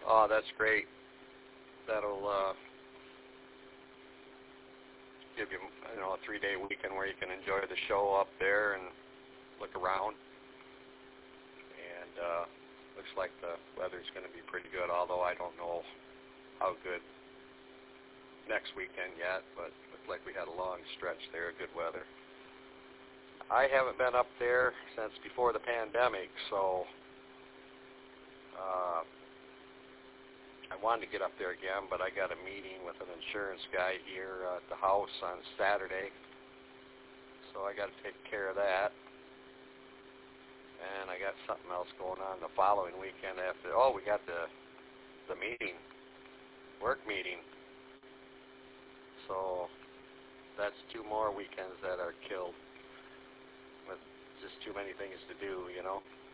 Oh, that's great. That'll give you, a 3-day weekend where you can enjoy the show up there and look around. And looks like the weather's going to be pretty good, although I don't know how good next weekend yet, but it looked like we had a long stretch there of good weather. I haven't been up there since before the pandemic, so I wanted to get up there again, but I got a meeting with an insurance guy here at the house on Saturday, so I got to take care of that. And I got something else going on the following weekend after. Oh, we got the meeting, work meeting. So that's 2 more weekends that are killed with just too many things to do,